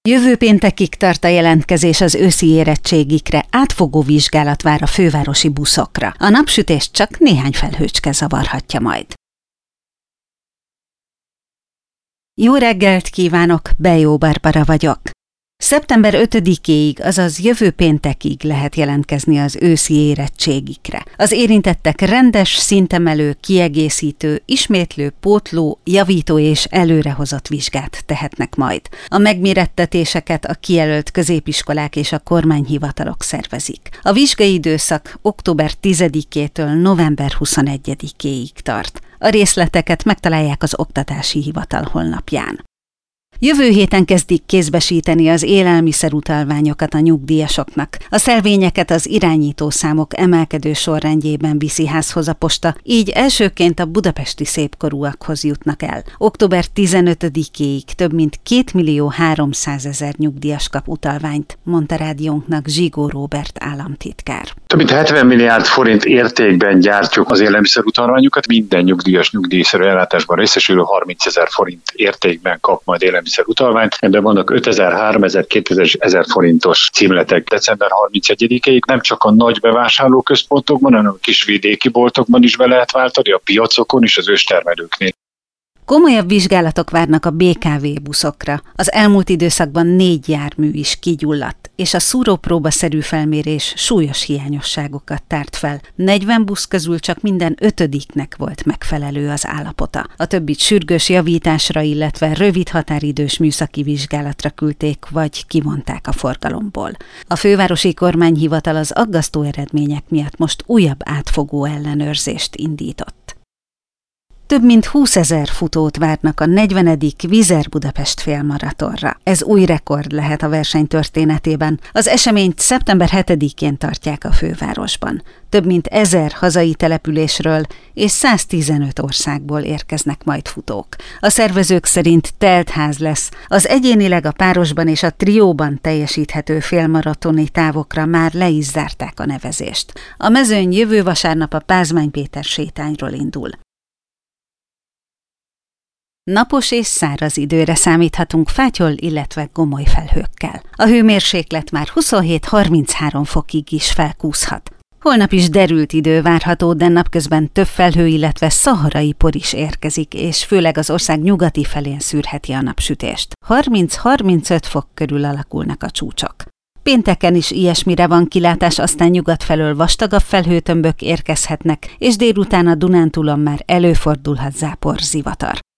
Jövő péntekig tart a jelentkezés az őszi érettségikre, átfogó vizsgálat vár a fővárosi buszokra. A napsütést csak néhány felhőcske zavarhatja majd. Jó reggelt kívánok, Bejó Barbara vagyok. Szeptember 5-éig, azaz jövő péntekig lehet jelentkezni az őszi érettségikre. Az érintettek rendes, szintemelő, kiegészítő, ismétlő, pótló, javító és előrehozott vizsgát tehetnek majd. A megmérettetéseket a kijelölt középiskolák és a kormányhivatalok szervezik. A vizsgai időszak október 10-től november 21-éig tart. A részleteket megtalálják az Oktatási Hivatal honlapján. Jövő héten kezdik kézbesíteni az élelmiszerutalványokat a nyugdíjasoknak. A szelvényeket az irányítószámok emelkedő sorrendjében viszi házhoz a posta, így elsőként a budapesti szépkorúakhoz jutnak el. Október 15-éig több mint 2.300.000 nyugdíjas kap utalványt, mondta rádiónknak Zsigó Róbert államtitkár. Több mint 70 milliárd forint értékben gyártjuk az élelmiszerutalványokat. Minden nyugdíjas nyugdíjszerű ellátásban részesülő 30 000 forint értékben kap majd élelmiszerutalványt. Ebben vannak 5000, 3000, 2000 forintos címletek december 31-ig. Nem csak a nagy bevásárlóközpontokban, hanem a kis vidéki boltokban is be lehet váltani, a piacokon és az őstermelőknél. Komolyabb vizsgálatok várnak a BKV buszokra. Az elmúlt időszakban 4 jármű is kigyulladt, és a szúrópróbaszerű felmérés súlyos hiányosságokat tárt fel. 40 busz közül csak minden 5-nek volt megfelelő az állapota. A többit sürgős javításra, illetve rövid határidős műszaki vizsgálatra küldték, vagy kivonták a forgalomból. A fővárosi kormányhivatal az aggasztó eredmények miatt most újabb átfogó ellenőrzést indított. Több mint 20 000 futót várnak a 40. Vizer Budapest félmaratonra. Ez új rekord lehet a verseny történetében. Az eseményt szeptember 7-én tartják a fővárosban. Több mint 1000 hazai településről és 115 országból érkeznek majd futók. A szervezők szerint telt ház lesz. Az egyénileg a párosban és a trióban teljesíthető félmaratoni távokra már le is zárták a nevezést. A mezőny jövő vasárnap a Pázmány Péter sétányról indul. Napos és száraz időre számíthatunk fátyol, illetve gomoly felhőkkel. A hőmérséklet már 27-33 fokig is felkúszhat. Holnap is derült idő várható, de napközben több felhő, illetve szaharai por is érkezik, és főleg az ország nyugati felén szűrheti a napsütést. 30-35 fok körül alakulnak a csúcsok. Pénteken is ilyesmire van kilátás, aztán nyugat felől vastagabb felhőtömbök érkezhetnek, és délután a Dunántúlon már előfordulhat zápor, zivatar.